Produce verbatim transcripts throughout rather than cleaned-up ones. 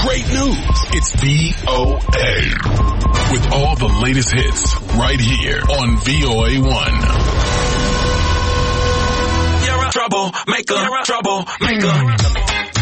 great news. It's V O A. With all the latest hits right here on V O A one. You're a troublemaker, You're a troublemaker.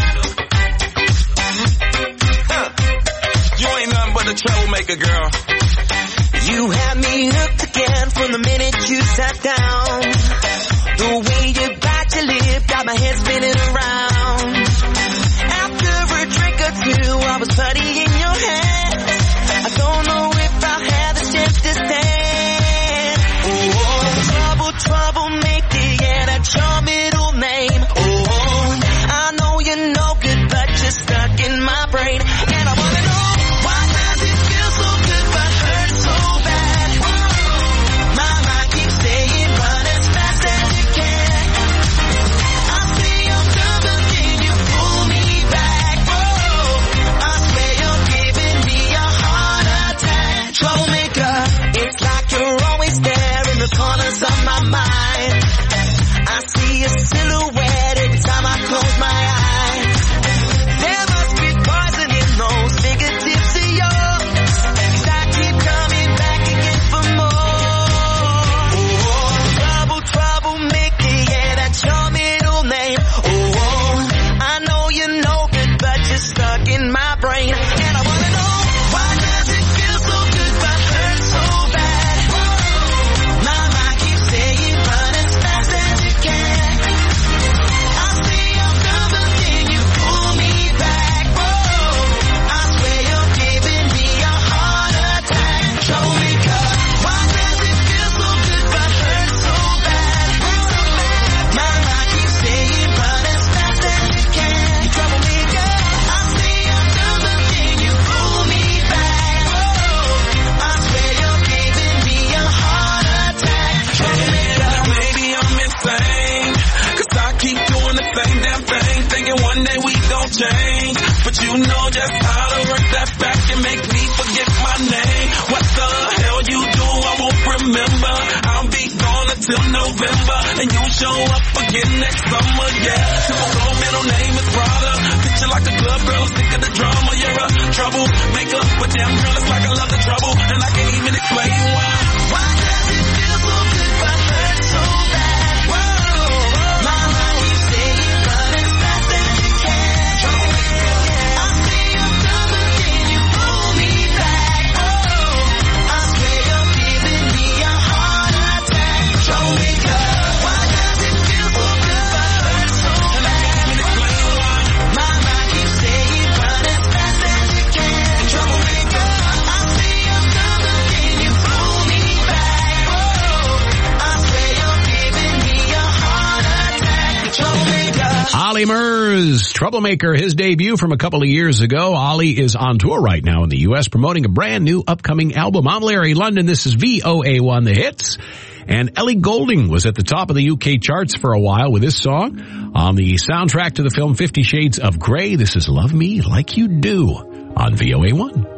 You ain't nothing but a troublemaker, girl. You had me hooked again from the minute you sat down. The way you bite your lip got my head spinning around. After a drink or two, I was putty in your hands. I don't know if I'll have the chance to stand. Oh, trouble, troublemaker, yeah, that's your middle name. Oh, I know you're no good, but you're stuck in my brain. And I wanna know, why does it feel so good but hurt so bad? My mind keeps saying run as fast as you can. I say I'm done, but then you pull me back. Whoa, I swear you're giving me a heart attack. Troublemaker, it's like you're always there in the corners of my mind. I see a silhouette every time I close my eyes. There must be poison in those fingertips of yours, 'cause I keep coming back again for more. Oh, trouble, troublemaker, yeah, that's your middle name. Oh, I know you're no good, but you're stuck in my brain. And I wanna know, why does it feel so good but hurt so bad? My mind keeps saying run as fast as you can. I say I'm done, but then you pull me back. Whoa, I swear you're giving me a heart attack. Troublemaker, why does it feel so good but hurt so bad? My mind keeps saying run as fast as you can. Troublemaker, I say I'm done, but then you pull me back. Whoa, I swear you're giving me a heart attack. Troublemaker. Now maybe I'm insane, 'cause I keep doing the same damn thing, thinking one day we gon' change. But you know just how to work that back and make me forget my name. What the hell you do, I won't remember. I'll be gone until November, and you show up again next summer, yeah. Typical middle name is Prada. Picture like a club girl, sick of the drama. You're a troublemaker, but damn girl, it's like I love the trouble, and I can't even explain why. Why does it feel so good but hurt so bad? Whoa, my mind keeps saying run as fast as you can. I say I'm done, but then you pull me back. Oh, I swear you're giving me a heart attack. Troublemaker, why does it feel so good but hurt so bad? My mind keeps saying run as fast as you can. Troublemaker, I say I'm done, but then you pull me back. Oh, I swear you're giving me a heart attack. Troublemaker. Ollie Murs, Troublemaker, his debut from a couple of years ago. Ollie is on tour right now in the U S promoting a brand new upcoming album. I'm Larry London. This is V O A one, The Hits. And Ellie Goulding was at the top of the U K charts for a while with this song on the soundtrack to the film Fifty Shades of Grey. This is Love Me Like You Do on V O A one.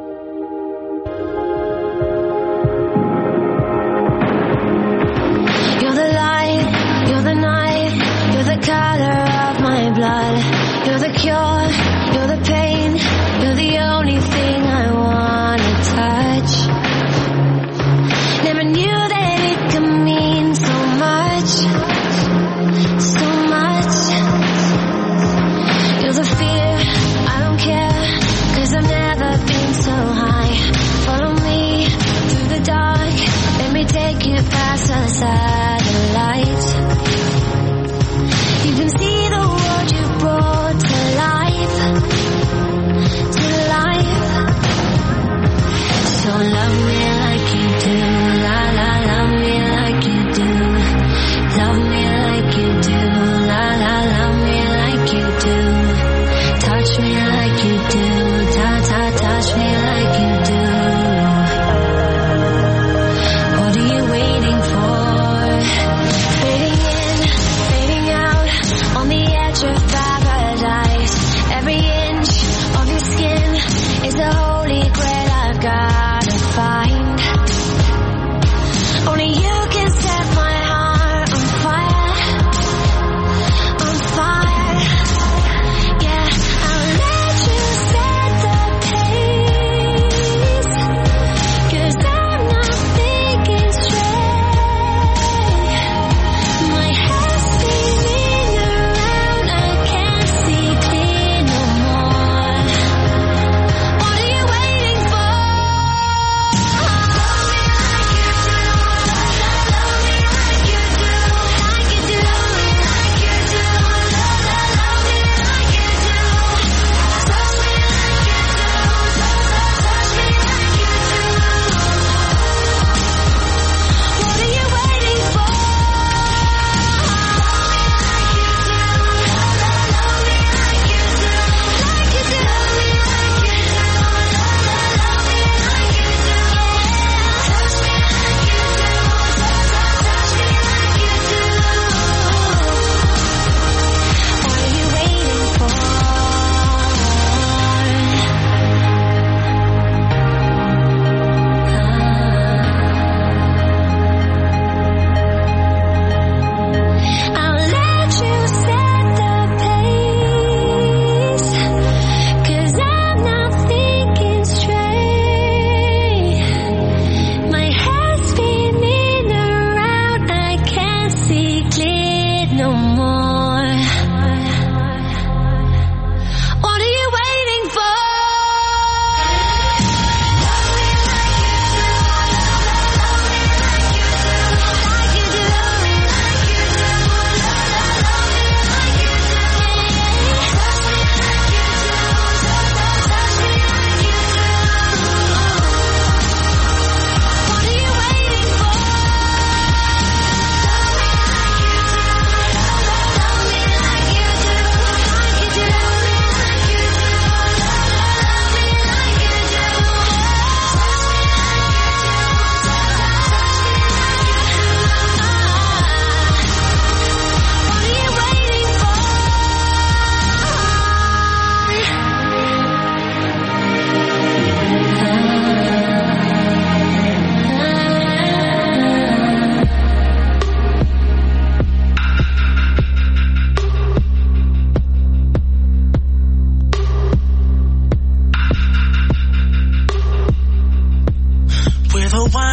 You're the light, you're the night, you're the color of my blood. You're the cure, you're the pain, you're the only thing I wanna touch. Never knew that it could mean so much, so much. You're the fear, I don't care, 'cause I've never been so high. Follow me through the dark, let me take you past the satellites. You can see the world you brought to life, to life. So love me like you do, la la, love me like you do. Love me like you do, la la, love me like you do. Touch me like you do, ta ta, touch me like you do. What are you waiting for? Fading in, fading out, on the edge of paradise. Every inch of your skin is the holy grail I've gotta find. Only you can set my heart on fire, on fire. Yeah, I'll let you set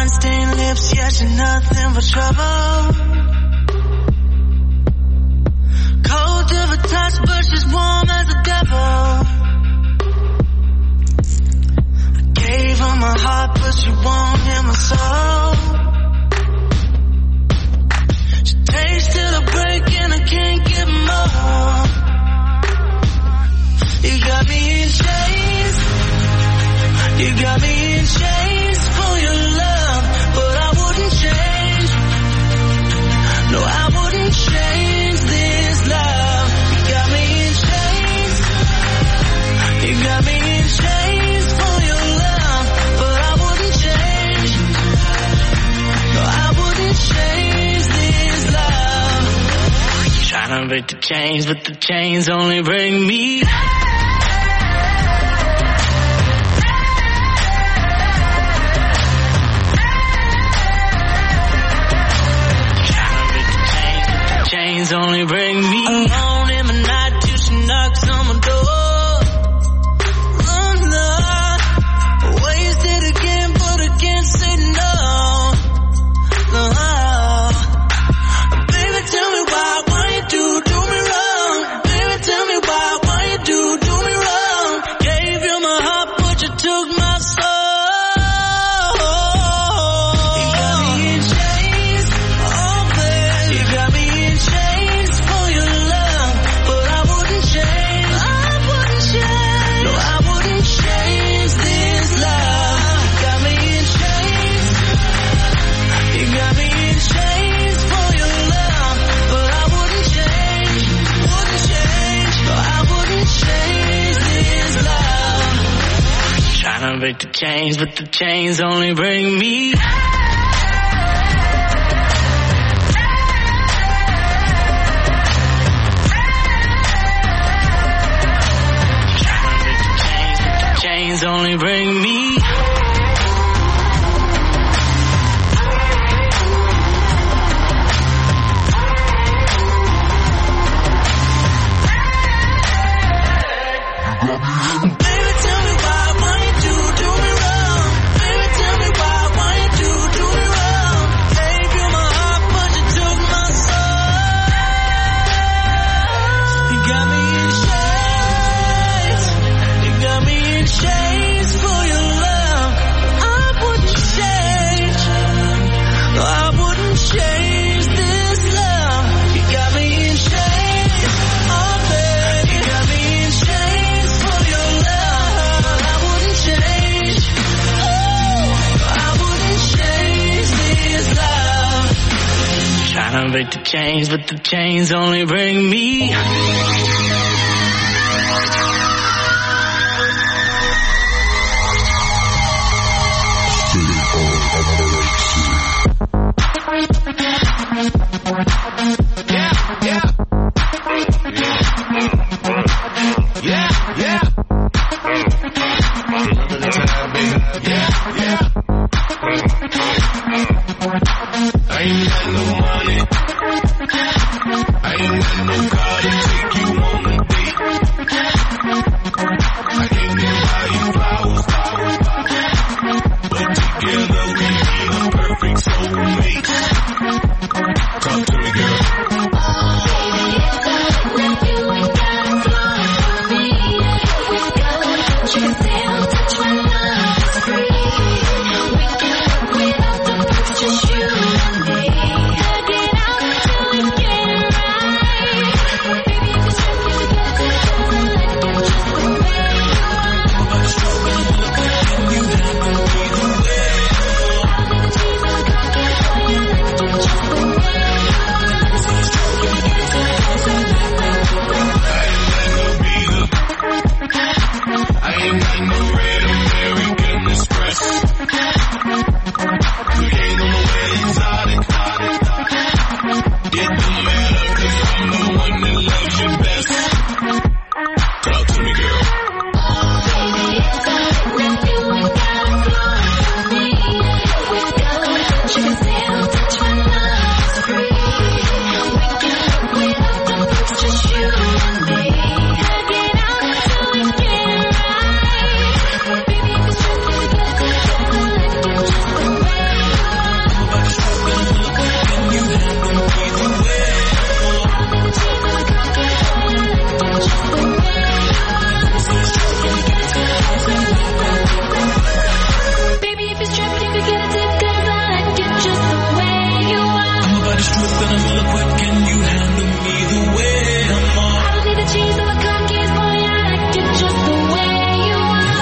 wine-stained lips, yet you're nothing but trouble. Cold to the touch, but she's warm as a devil. I gave her my heart, but she won't hear my soul. She takes till I break and I can't get more. You got me in chains. You got me in chains for your love, but I wouldn't change. No, I wouldn't change this love. You got me in chains. You got me in chains for your love, but I wouldn't change. No, I wouldn't change this love. Trying to break the chains, but the chains only break me. Chains only bring me alone in the night till she knocks on my door. Oh no, wasted again, but I can't say no. No, baby, tell me why, why you do do me wrong? Baby, tell me why, why you do do me wrong? Gave you my heart, but you took my soul. You got me in chains, oh baby, you got me in chains for your love, but I wouldn't change. I wouldn't change. No, I wouldn't change this love. You got me in chains. You got me in chains for your love, but I wouldn't change. Wouldn't change. No, I wouldn't change this love. Trying to break the chains, but the chains only bring me. Chains only bring me. Baby, tell me why, why you do do me wrong? Baby, tell me why, why you do do me wrong? Gave you my heart, but you took my soul. You got me in chains. You got me in chains for your love. I wouldn't change. No, I wouldn't change this love. You got me in chains. Oh, baby. You got me in chains for your love. I wouldn't change. Oh, I wouldn't change this love. Trying to break the chains, but the chains only bring me. Yeah, yeah. Yeah, yeah. Remember the time, baby. Yeah, yeah. I ain't got no money. I ain't got no car to take you on a date. I can't even buy you flowers, flowers, flowers. But together we be the perfect soulmates. Talk to me, girl.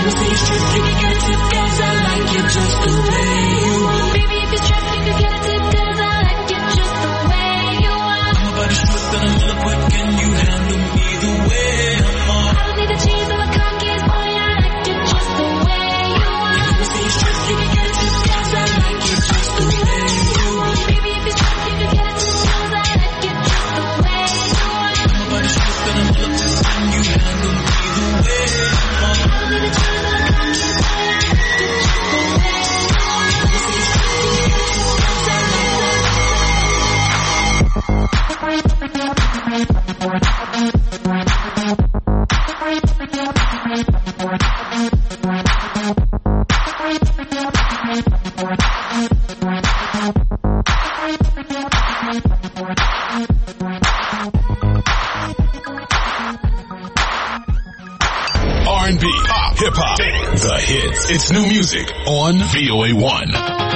Never say you stress, you can get a tip, cause I like you just the way you are. Baby, if you're stressed, you can get a tip, cause I like you just the way you are. I'm about to stress and I'm gonna put, can you handle me the way I'm on? I don't need the cheese or the cookies, boy, I like you just the way you are. Never say you stress, you can get a tip, cause I like you just the way you are. Baby, if you're stressed, you can get a tip, cause I like you just the way you are. I'm about to stress and I'm gonna put, can you handle me the way I'm on? I don't need the cheese or the cookies, boy, I like you just the way you are. Never say you stress, you can get a tip, cause I like you. R and B, pop, hip hop, the hits. It's new music on V O A one.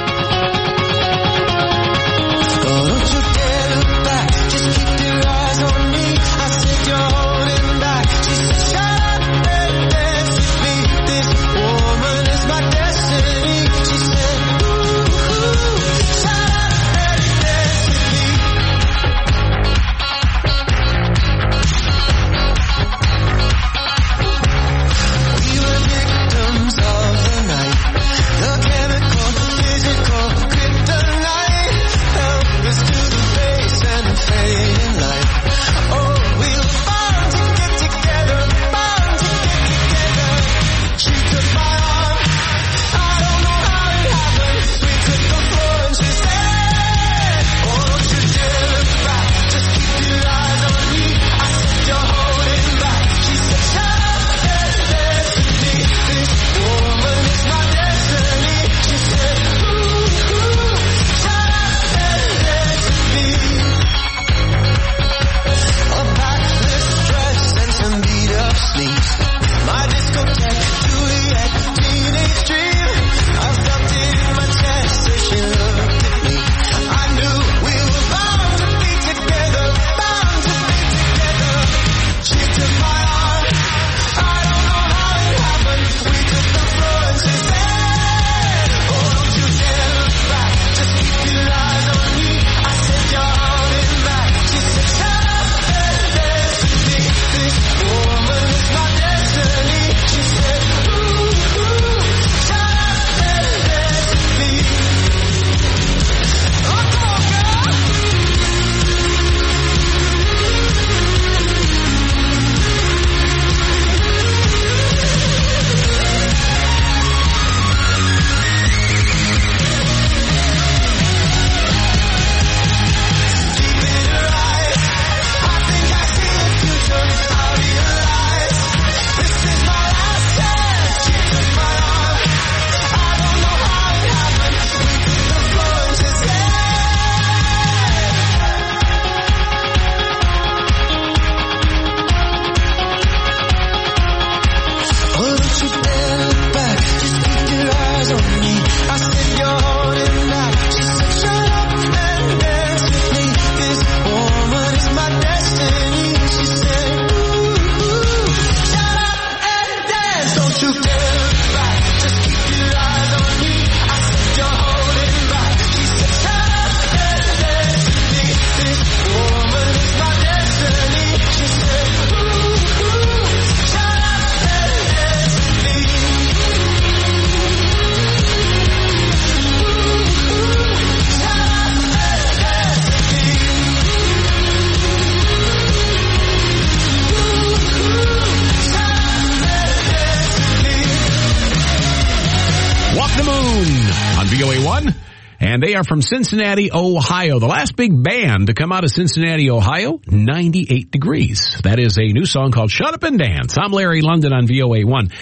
V O A one, and they are from Cincinnati, Ohio. The last big band to come out of Cincinnati, Ohio, ninety-eight degrees. That is a new song called Shut Up and Dance. I'm Larry London on V O A one.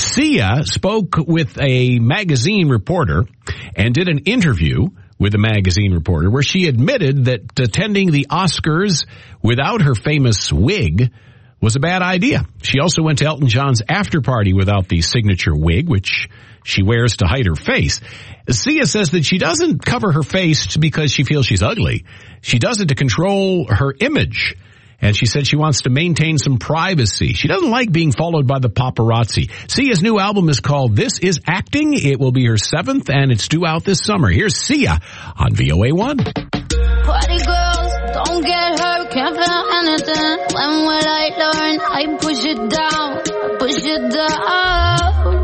Sia spoke with a magazine reporter and did an interview with a magazine reporter where she admitted that attending the Oscars without her famous wig was a bad idea. She also went to Elton John's after party without the signature wig, which she wears to hide her face. Sia says that she doesn't cover her face because she feels she's ugly. She does it to control her image. And she said she wants to maintain some privacy. She doesn't like being followed by the paparazzi. Sia's new album is called This Is Acting. It will be her seventh, and it's due out this summer. Here's Sia on V O A one. Party girls, don't get hurt, can't feel anything. When will I learn? I push it down, push it down.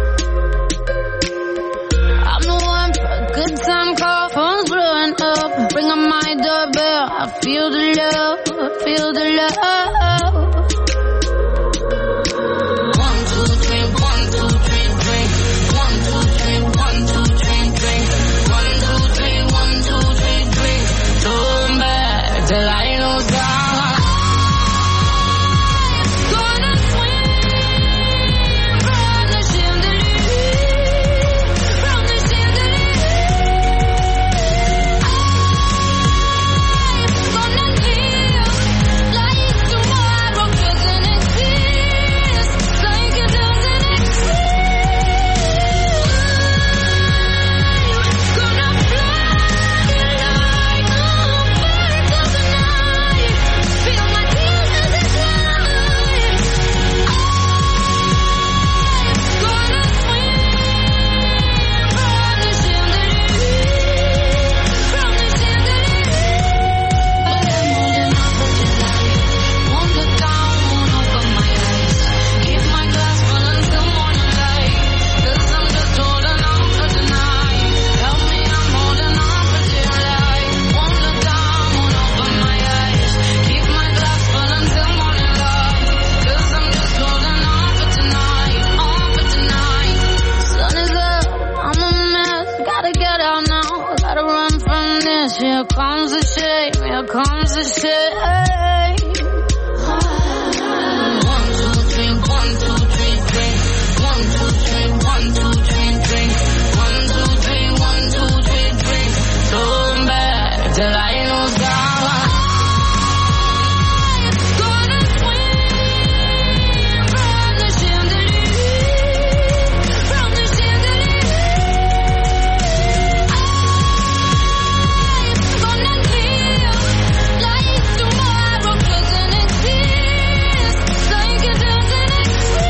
I'm the one for a good time call, phone's blowing up. Ring on my doorbell, I feel the love, I feel the love. One, two, three, one, two, three, drink. One, two, three, one, two, three, drink. One, two, three, one, two, three, drink. Turn back till I know down. Gonna swim from the chandelier, from the chandelier. I'm gonna live like tomorrow doesn't exist, like it doesn't exist. Gonna fly like a bird of the night. Feel my tears as they fly. Gonna swim from the chandelier, from the chandelier. But I'm holding on for tonight. Won't look down, won't open my eyes. Keep my glass full until morning light. 'Cause I'm just holding on for tonight. Help me, I'm holding on for dear life. Won't look down, won't open my eyes. Keep my glass full until morning light. 'Cause I'm just holding on for tonight, on for tonight. Sun is up, I'm a mess. Gotta get out now, gotta run from this. Here comes the shame, here comes the shame. One, two, three, one, two, three, drink. One, two, three, one, two, three, drink. One, two, three, one, two, three, drink. Turn back till I know down. Gonna swim from the chandelier, from the chandelier. I'm gonna live like tomorrow doesn't exist, like it doesn't exist.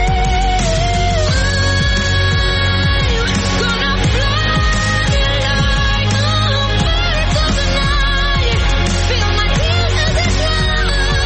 Gonna fly like a bird of the night. Feel my tears as they fly.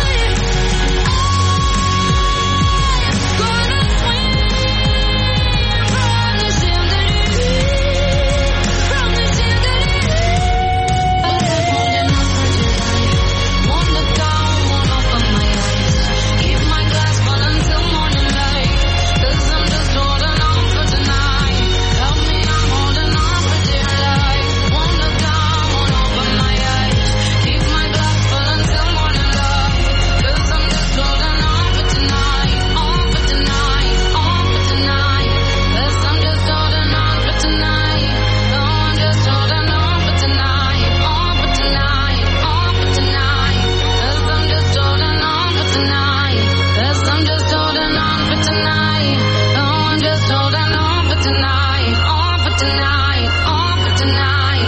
Gonna swim from the chandelier, from the chandelier. But I'm holding on for tonight. Won't look down, won't open my eyes. Keep my glass full until morning light. 'Cause I'm just holding on for tonight. Help me, I'm holding on for dear life. Won't look down, won't open my eyes. Keep my glass full until morning light. 'Cause I'm just holding on for tonight, on for tonight, on for tonight. 'Cause I'm just holding on for tonight. No, I'm just holding on for tonight, on for tonight, on for tonight. 'Cause I'm just holding on for tonight. 'Cause I'm just holding on for tonight. No, I'm just holding on for tonight, on for tonight, on for tonight.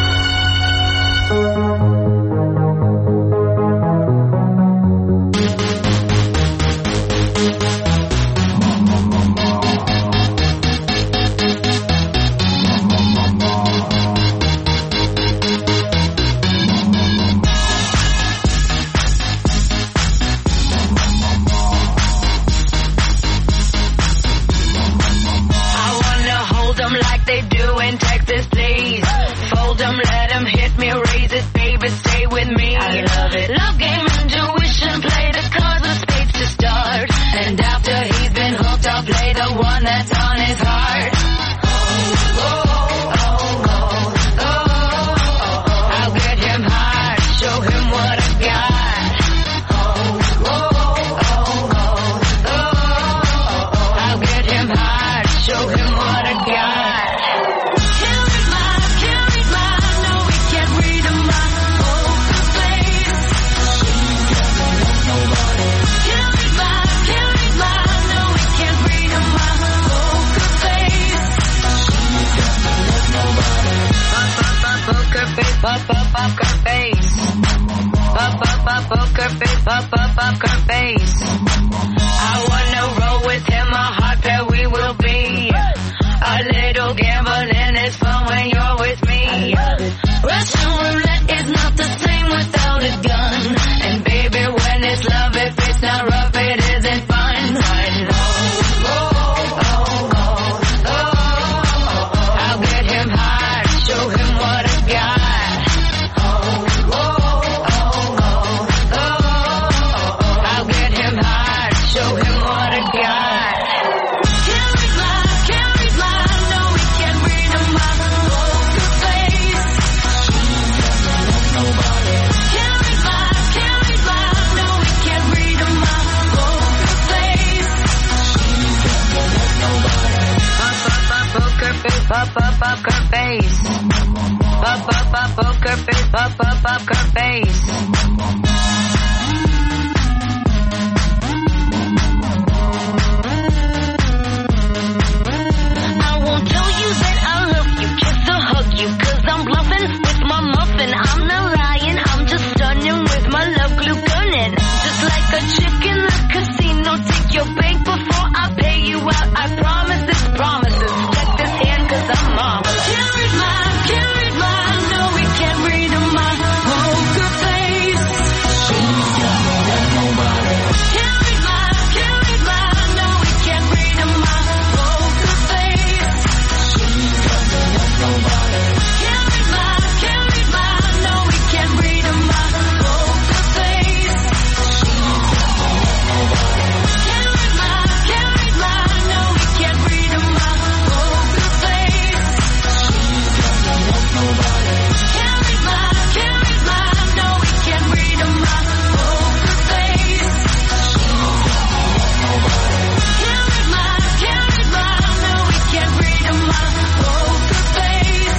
I wanna hold 'em like they do in Texas, please. Fold 'em, let 'em hit me, raise it, baby, stay with me. I love it. Love game, intuition, play the cards with spades to start. And after he's been hooked, I'll play the one that's on his heart. Oh, oh, oh, oh, oh. I'll get him hard, show him what I got. Oh, oh, oh, oh, oh. I'll get him hard, show him what I got. Can't read my, can't read my, no, we can't read my poker face. Can't read my, can't read my, no, we can't read my poker face. Poker face, pop, pop, poker face. Pop, pop, pop, poker face, pop. up, up, up her face. I wanna roll with him, a hot pair we will be. A little gambling is fun when you're with me. Russian roulette is not the same without a gun. And baby, when it's love, if it's not rough, it isn't fun. Fun. Oh, oh, oh, oh, oh, oh. I'll get him high, show him what I got. Oh, oh, oh, oh, oh, oh. I'll get him high, show him what I got. Can't read my, can't read my, no, we can't read my poker face. Can't read my, can't read my, no, we can't read my poker face. Up, up, up, poker face, up, up, up, her face. Up, up, up, poker face, up, up, up, her face. I won't tell you that I love you, kiss or hug you, cause I'm bluffing with my muffin. I'm not lying, I'm just stunning with my love glue gunning. Just like a chick in the casino, take your bank before I pay you out. I promise this promises. Check this hand cause I'm mom. Can't read my, can't read my, no we can't read my poker face. Can't read my, can't read my, no we can't read my poker face. Can't read my, can't read my, no we can't read my poker face. Can't read my, can't read my, no we can't read my poker face. Can't read my, can't read my, no we can't read my poker face. Can't read my, can't read my, no we can't read my poker face.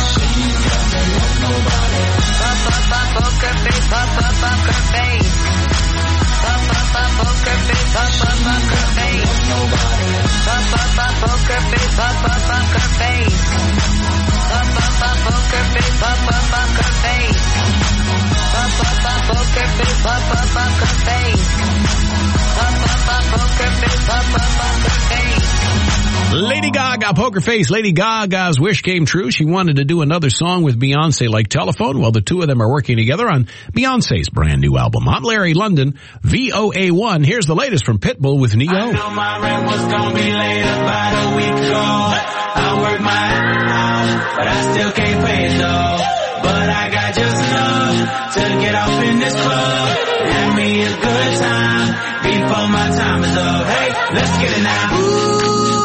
Up, up, up, poker face, up, up, up, her face. Up, up, up, poker face, up, up, up, her face. Up, up, up, poker face, up, up, up, her face. Up, up, up, poker face, up, up, up, her face. Up, up, up, poker face, up, up, up, her face. Up, up, up, poker face, up, up, up, her face. Lady Gaga, Poker Face. Lady Gaga's wish came true. She wanted to do another song with Beyonce like Telephone. Well, the two of them are working together on Beyonce's brand new album. I'm Larry London, V O A one. Here's the latest from Pitbull with Neo. I knew my rent was gonna be late about a week ago. I worked my ass off, but I still can't pay it though. But I got just enough to get off in this club. Have me a good time before my time is up. Hey, let's get it now. Ooh.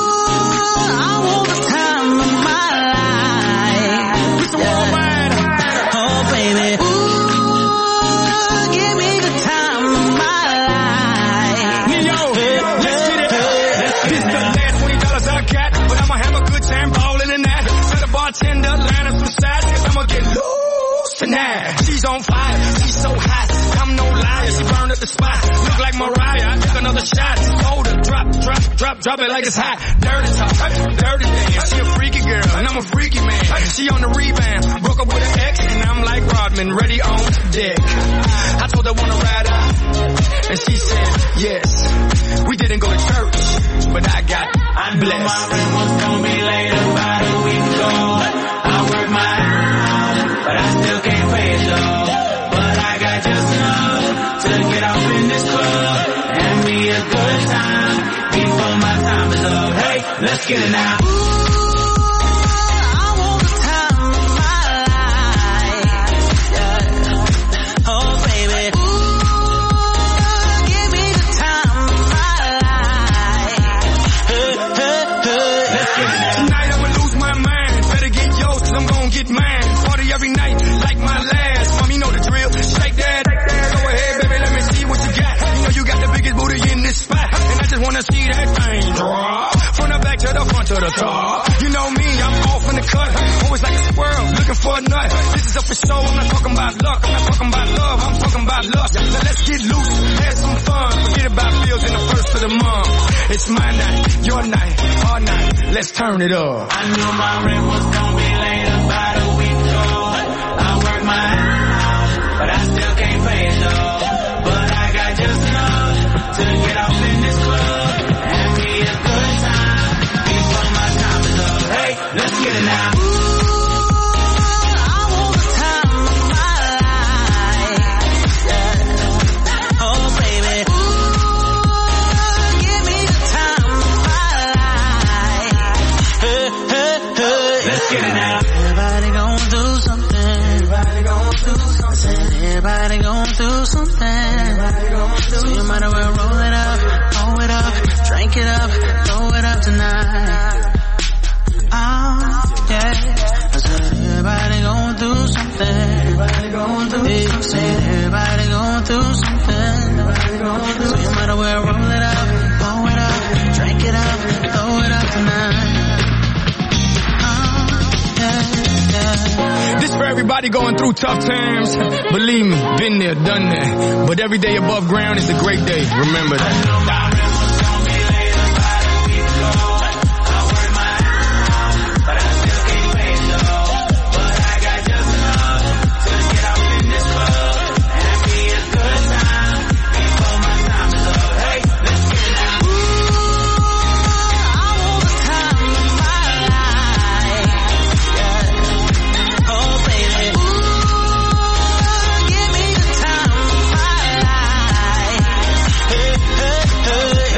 Bartender, line up some sides, cause I'ma get loose tonight. She's on fire, she's so hot, I'm no liar, she burned up the spot. Look like Mariah, I took another shot. Hold her, drop, drop, drop, drop it like it's hot. Dirty talk, dirty dance, she a freaky girl, and I'm a freaky man. She on the rebound, broke up with an ex, and I'm like Rodman, ready on deck. I told her wanna ride out, and she said yes. We didn't go to church, but I got I knew blessed. my rent was gonna be late about a week ago. I worked my ass off, but I still can't pay it though. But I got just enough to get off in this club. And me a good time before my time is up. Hey, let's get it now. Every night, like my last. Mommy know the drill. Shake that. Go ahead, baby, let me see what you got. You know you got the biggest booty in this spot. And I just wanna see that thing drop. From the back to the front to the top. You know me, I'm off in the cut. Always like a squirrel, looking for a nut. This is up for show, I'm not talking about luck. I'm not talking about love, I'm talking about lust. So let's get loose, have some fun. Forget about bills in the first of the month. It's my night, your night, our night. Let's turn it up. I knew my rent was gonna be late about a week ago. I worked my ass off, but I still can't pay it though. But I got to get off in this club, have me a good time, before my time is up. Hey, let's get it now. Everybody gon' do something. Everybody gon' do something. Everybody gon' do something. Everybody gon' do so you might as well roll it up, roll it up, drink it up, throw it up tonight. Oh, yeah. I said everybody gon' do something. Everybody gon' do something. Everybody gon' do something. Everybody gon' do so you might as well roll it up, roll it up, drink it up, throw it up tonight. This for everybody going through tough times. Believe me, been there, done that. But every day above ground is a great day. Remember that. Hey,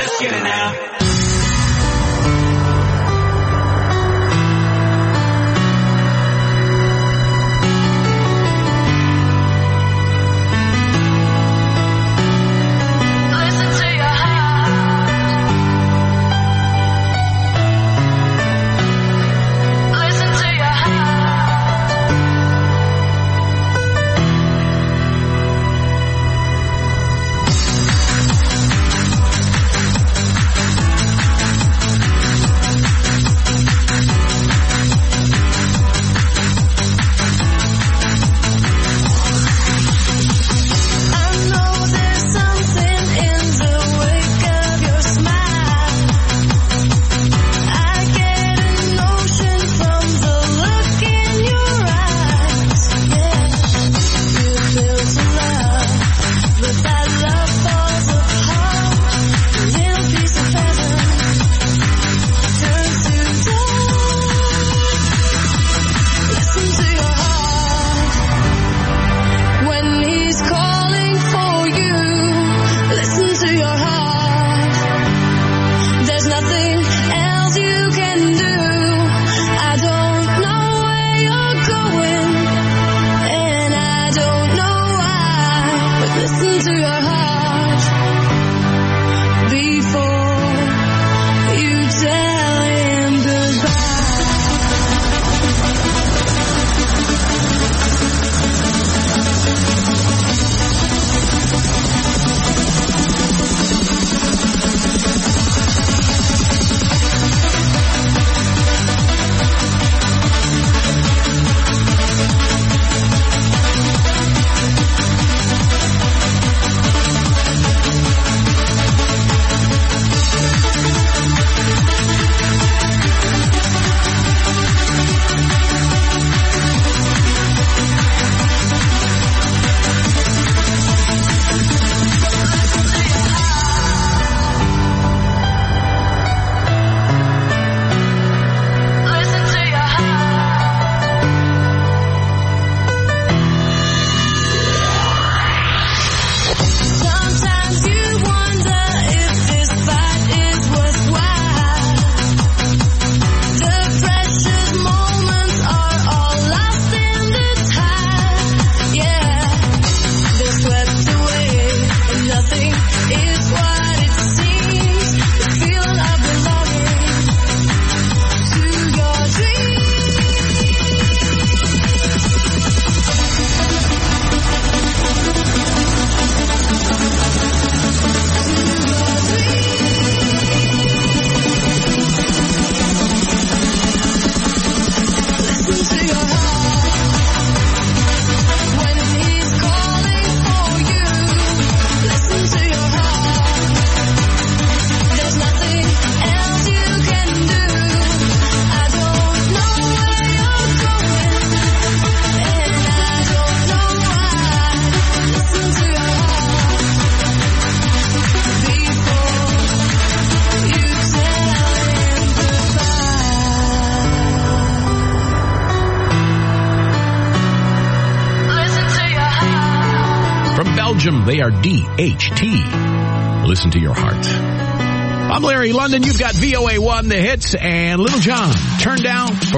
Belgium. They are D H T. Listen to your heart. I'm Larry London. You've got V O A one, the hits, and Little John. Turned down for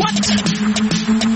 what?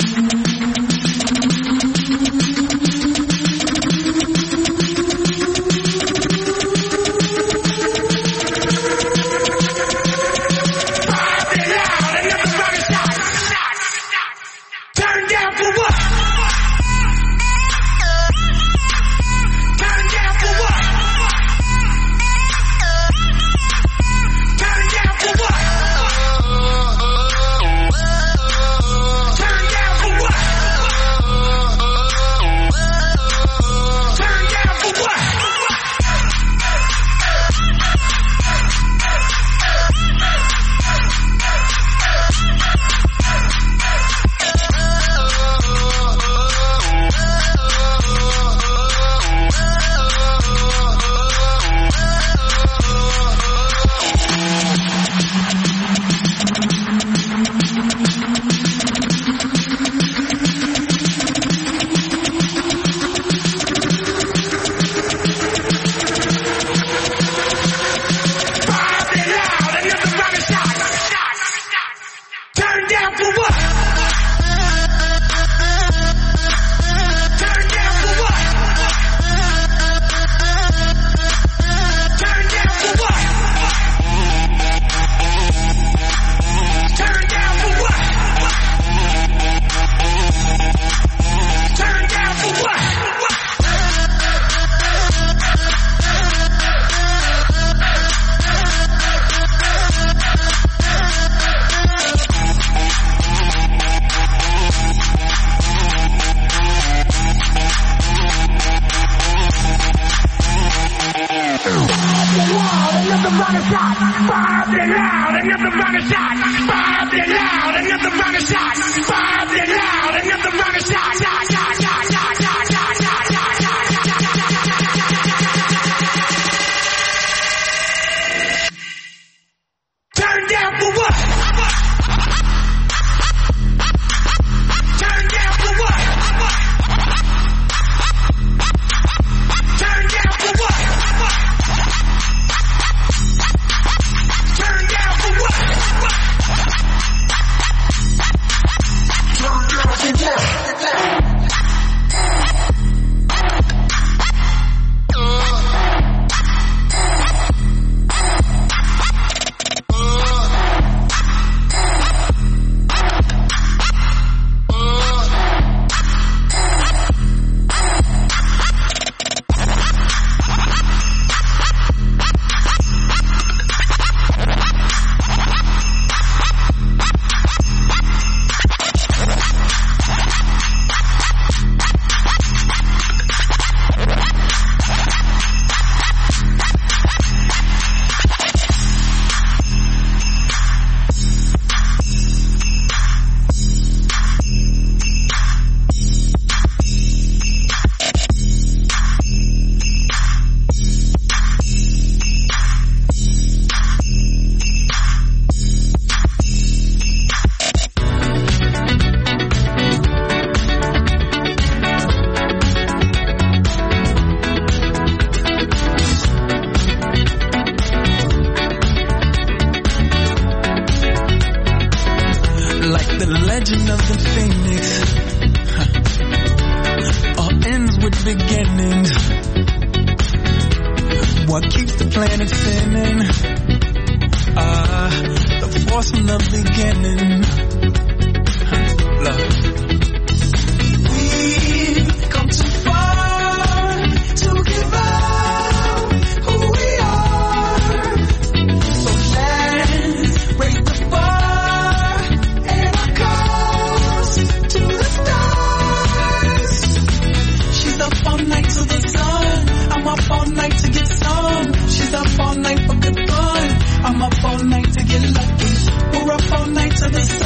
I'm up all night to get lucky. We're up all night to the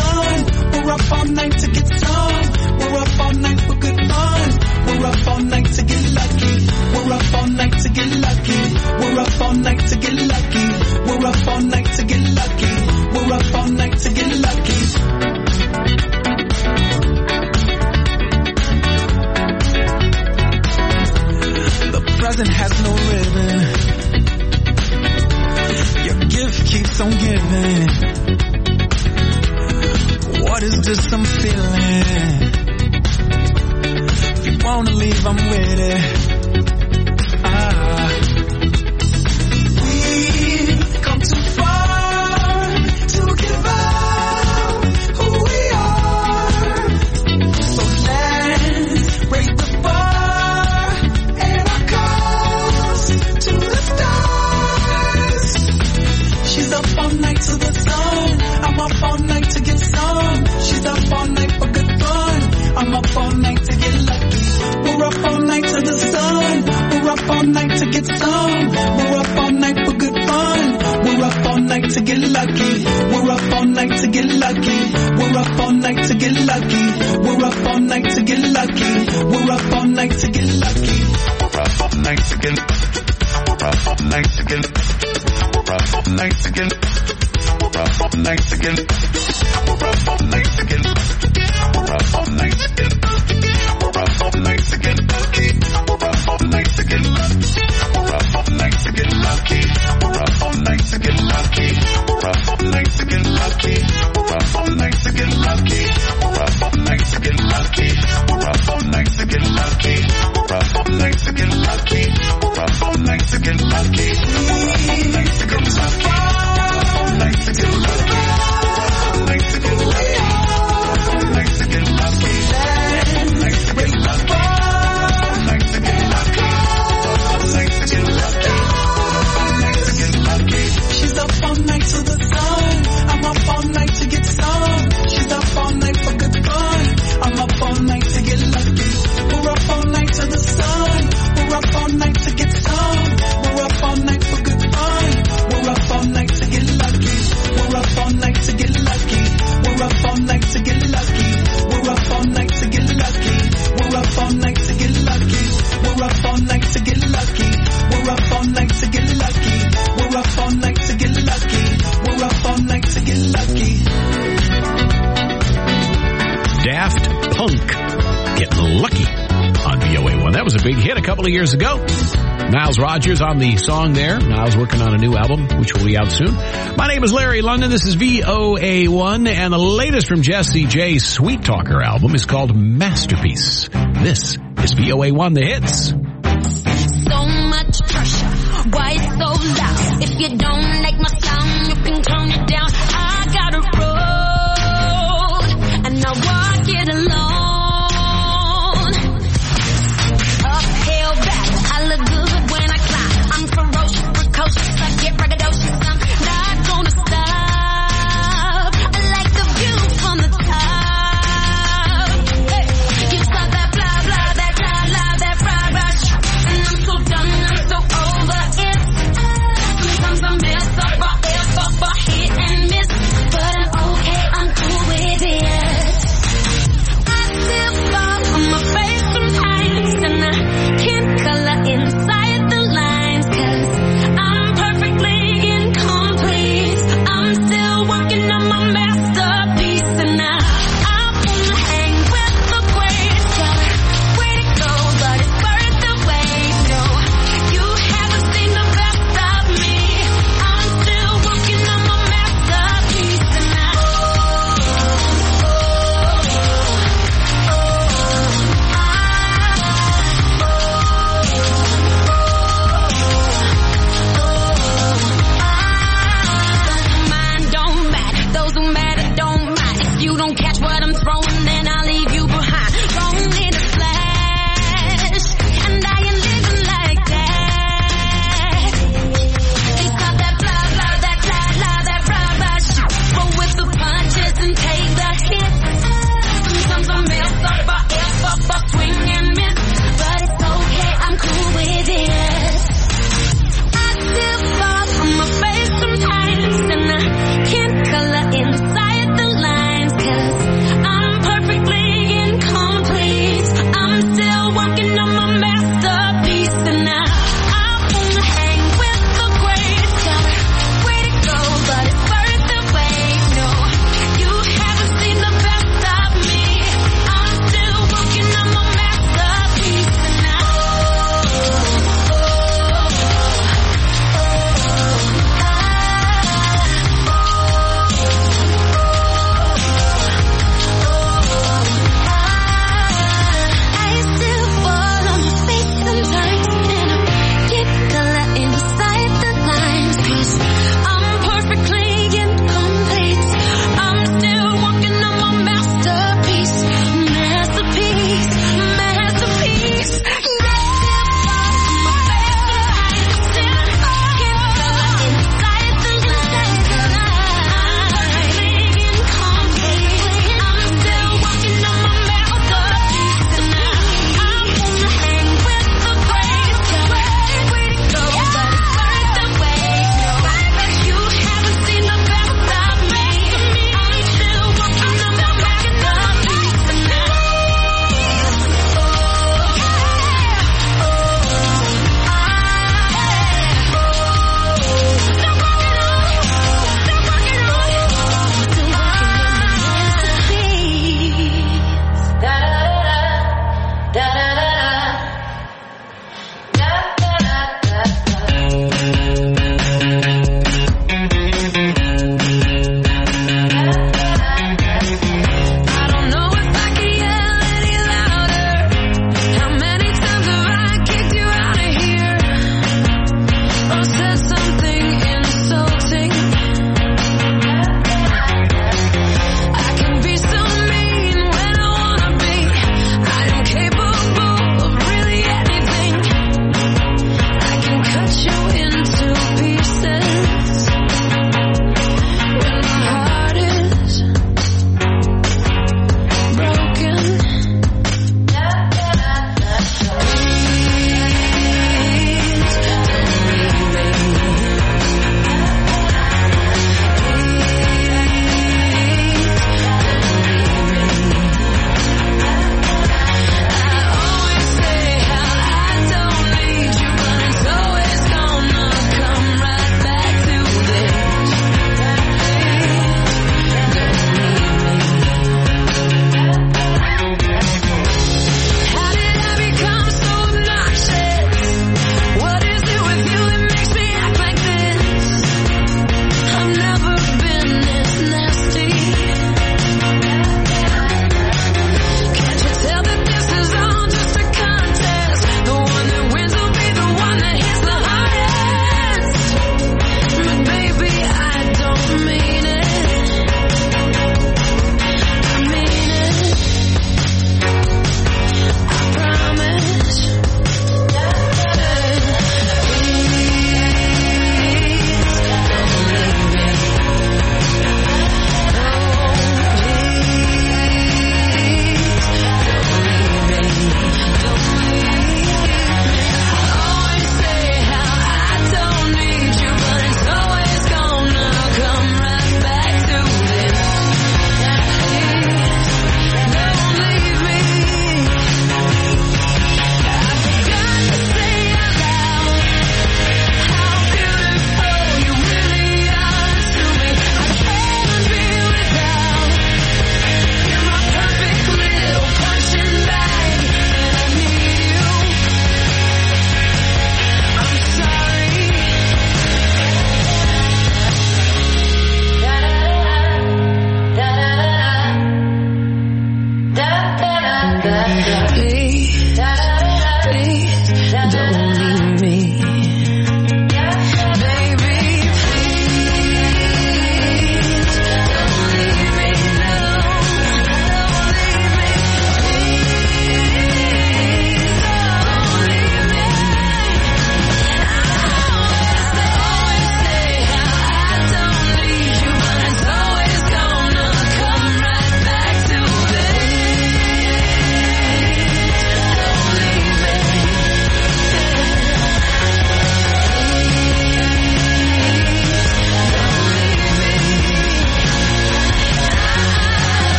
What is this I'm feeling? If you wanna leave, I'm with it. Ah. We've come too far to give up who we are. So let's break the bar and our cause to the stars. She's up all night to the sun. I'm up all night to get some. She's up all night for good fun. I'm up all night to get lucky. We're up all night to the sun. We're up all night to get some. We're up all night for good fun. We're up all night to get lucky. We're up all night to get lucky. We're up all night to get lucky. We're up all night to get lucky. We're up all night to get lucky. We're up all night to get. We're up all night to get. We're up all night to get. We're up all night to get. We're up all night to get. We're up all night to get. We're up all night to get lucky. We're up all night to get lucky. We're up all night to get lucky. We're up all night to get lucky. We're up all night to get lucky. We're up all night to get lucky. We're up all night to get lucky. We're up all night to get lucky. We're up all night to get lucky. We're up all night to get lucky. We're up all night to get lucky. All night to get lucky. All night to get lucky. All night to get lucky. All night to get lucky. All night to get lucky. All night to get lucky. All night to get lucky. She's up all night to the sun. I'm up all night to get some. She's up all night for good fun. I'm up all night to get lucky. We're up all night to the sun. We're up all night to get some. We're up all night for good fun. We're up all night to get lucky. We're up all night to get lucky. We're up all night to get lucky. We're up all night to get lucky. We're up all night to get lucky. We're up all night to get lucky. We're up all night to get lucky. We're up all night to get lucky. We're up all night to get lucky. Daft Punk, Getting Lucky on V O A one. That was a big hit a couple of years ago. Niles Rodgers on the song there. Niles working on a new album, which will be out soon. My name is Larry London. This is V O A one, and the latest from Jessie J's Sweet Talker album is called Masterpiece. This is V O A one, The Hits. So much pressure, why it's so loud? If you don't like my sound, you can turn it down. I got a road, and I walk it alone. Uphill battle, I look good when I climb. I'm ferocious, precocious, I get braggadocious. I'm not gonna stop. I like the view from the top. Hey, you saw that blah blah, that blah blah, that rah rah, and I'm so done, I'm so over it. Sometimes I miss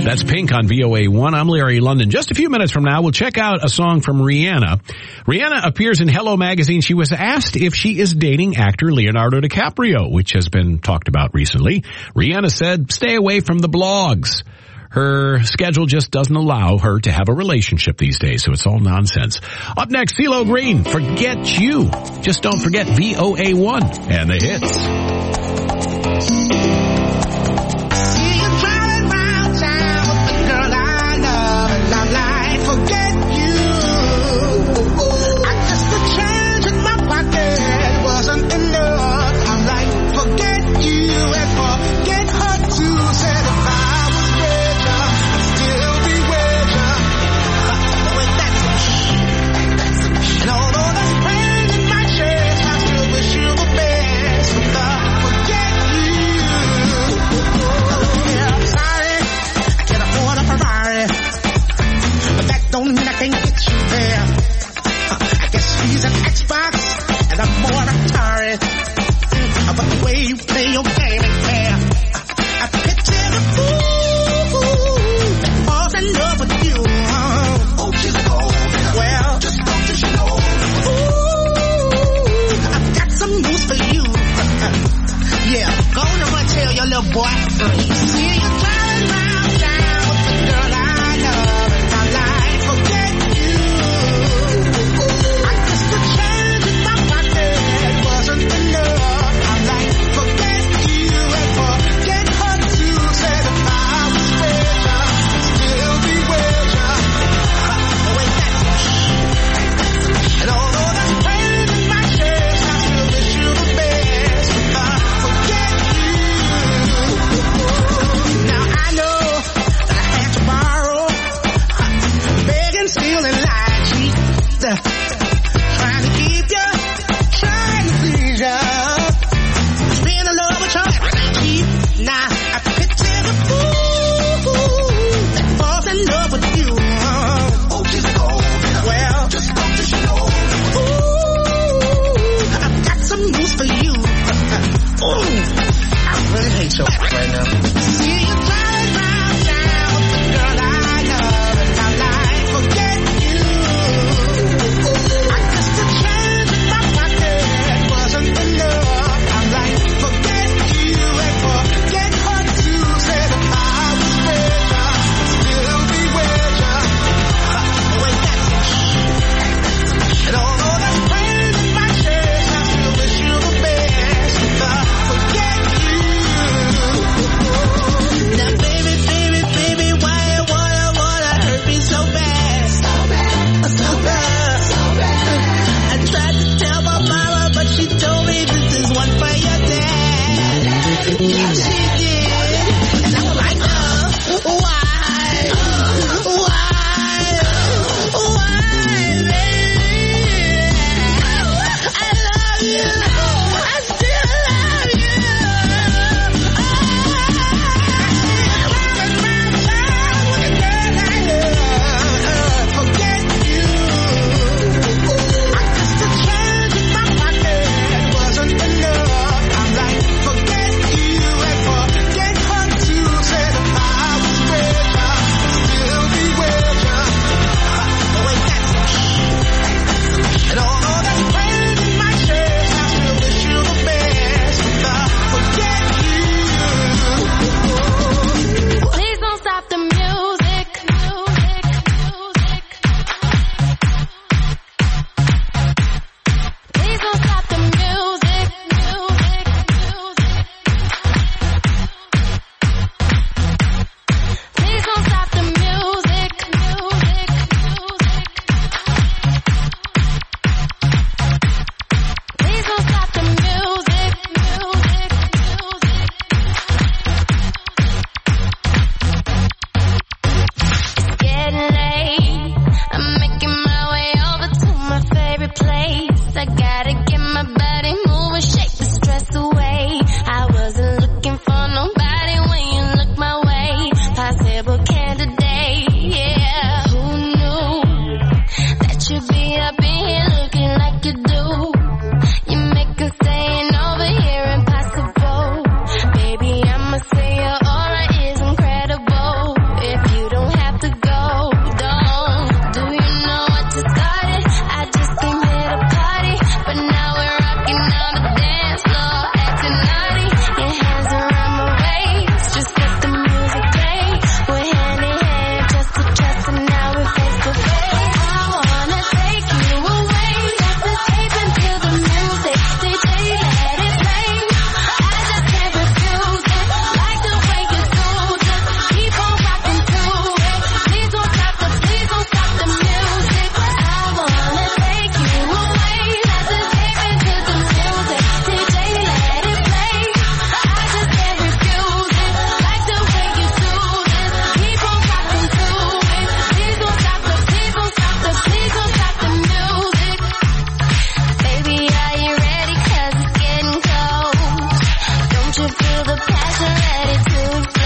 That's Pink on V O A one. I'm Larry London. Just a few minutes from now, we'll check out a song from Rihanna. Rihanna appears in Hello Magazine. She was asked if she is dating actor Leonardo DiCaprio, which has been talked about recently. Rihanna said, stay away from the blogs. Her schedule just doesn't allow her to have a relationship these days, so it's all nonsense. Up next, CeeLo Green, Forget You. Just don't forget V O A one and the hits. See you driving round town with the girl I love, and I'm like, forget you. I guess the change in my pocket wasn't enough. I'm like, forget you and forget her too. Said if I was richer, I'd still be richer. Wait, that's and although there's pain in my chest, I still wish you the best. Forget you. Yeah, I'm sorry, I can't afford a Ferrari, but that don't mean I can't get you there. I guess she's an Xbox and I'm more Atari, but the way you play your game ain't fair. I picture the fool that falls in love with you. Oh, she's gold. Well, just don't you know. Ooh, I've got some news for you. Yeah, go on and run tell your little boy. See you driving round town with the girl I love, and I'm like, forget you. I guess the change in my pocket wasn't enough. I'm like, forget you and forget her too. Said if I was richer, I'd still be richer. But wait, that's and although there's pain in my chest, I still wish you the best. Forget you. Now I know that I had to borrow, begging, stealing, lying, cheat, trying to keep you, trying to please you. Being in love with you ain't cheap. Now I picture the fool that falls in love with you. Oh, she's gold. Well, just don't you know. Ooh, I've got some news for you. Ooh, I really hate you right now. See you driving round town with the girl I love, and I'm like, forget you. I guess the change in my pocket wasn't enough. I'm like, forget you and forget her too. Said if I was richer, I'd still be richer. Wait, that's and although there's pain in my chest, I still wish you the best. Forget you. Now, baby, baby, baby, why you wanna, wanna hurt me so bad? So bad, so bad, so bad. I tried to tell my mama, but she told me this is one for your dad. Yeah, she did. And I was like, uh, why? Why? Why, baby? I love you. I still love you. Forget you. I guess the change in my pocket wasn't enough. I'm like, forget you and feel the passion, ready to